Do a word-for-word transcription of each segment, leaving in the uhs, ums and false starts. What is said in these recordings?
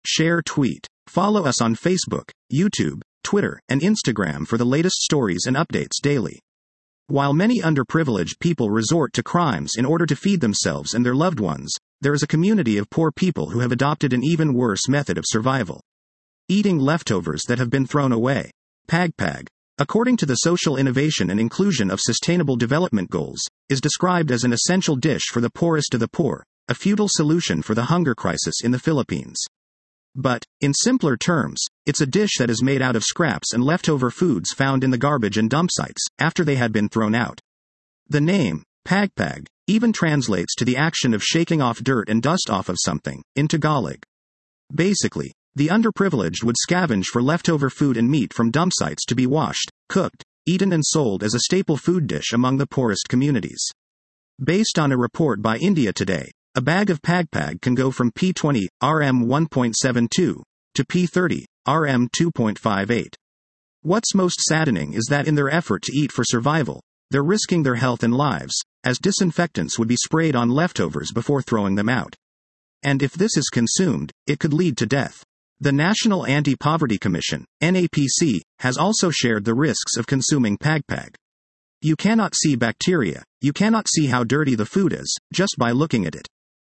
share, tweet. Follow us on Facebook, YouTube, Twitter, and Instagram for the latest stories and updates daily. While many underprivileged people resort to crimes in order to feed themselves and their loved ones, there is a community of poor people who have adopted an even worse method of survival: eating leftovers that have been thrown away. PAGPAG, according to the Social Innovation and Inclusion of Sustainable Development Goals, is described as an essential dish for the poorest of the poor, a futile solution for the hunger crisis in the Philippines. But, in simpler terms, it's a dish that is made out of scraps and leftover foods found in the garbage and dump sites, after they had been thrown out. The name, PAGPAG, even translates to the action of shaking off dirt and dust off of something, in Tagalog. Basically, the underprivileged would scavenge for leftover food and meat from dump sites to be washed, cooked, eaten and sold as a staple food dish among the poorest communities. Based on a report by India Today, a bag of PAGPAG can go from P twenty, R M one point seven two, to P thirty, R M two point five eight. What's most saddening is that in their effort to eat for survival, they're risking their health and lives, as disinfectants would be sprayed on leftovers before throwing them out. And if this is consumed, it could lead to death. The National Anti-Poverty Commission, N A P C, has also shared the risks of consuming PAGPAG. You cannot see bacteria, you cannot see how dirty the food is, just by looking at it.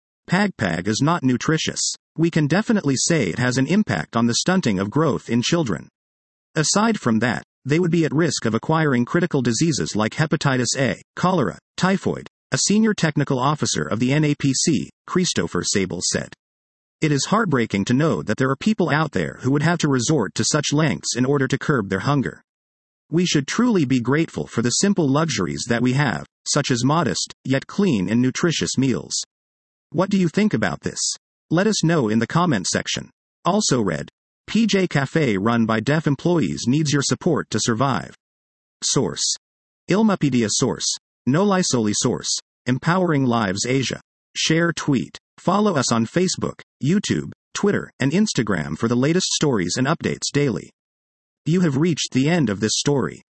PAGPAG is not nutritious. We can definitely say it has an impact on the stunting of growth in children. Aside from that, they would be at risk of acquiring critical diseases like hepatitis A, cholera, typhoid, a senior technical officer of the N A P C, Christopher Sable, said. It is heartbreaking to know that there are people out there who would have to resort to such lengths in order to curb their hunger. We should truly be grateful for the simple luxuries that we have, such as modest, yet clean and nutritious meals. What do you think about this? Let us know in the comment section. Also read, P J Cafe run by deaf employees needs your support to survive. Source: Ilmapedia. Source: Nolisoli. Source: Empowering Lives Asia. Share, tweet. Follow us on Facebook, YouTube, Twitter, and Instagram for the latest stories and updates daily. You have reached the end of this story.